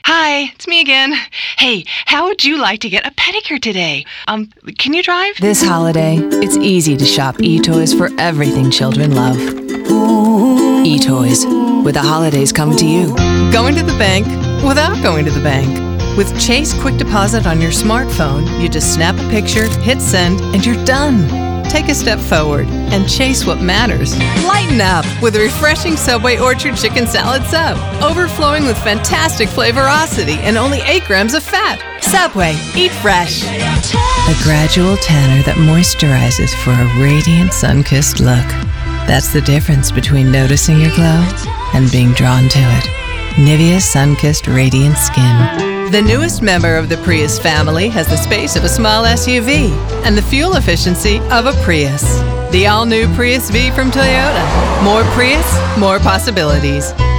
Hi, it's me again. Hey, how would you like to get a pedicure today? Can you drive? This holiday, it's easy to shop eToys for everything children love. eToys, with the holidays coming to you. Going to the bank without going to the bank. With Chase Quick Deposit on your smartphone, you just snap a picture, hit send, and you're done. Take a step forward and chase what matters. Lighten up with a refreshing Subway Orchard Chicken Salad Sub, overflowing with fantastic flavorosity and only 8 grams of fat. Subway, eat fresh. A gradual tanner that moisturizes for a radiant sun-kissed look. That's the difference between noticing your glow and being drawn to it. Nivea Sun-Kissed Radiant Skin. The newest member of the Prius family has the space of a small SUV and the fuel efficiency of a Prius. The all-new Prius V from Toyota. More Prius, more possibilities.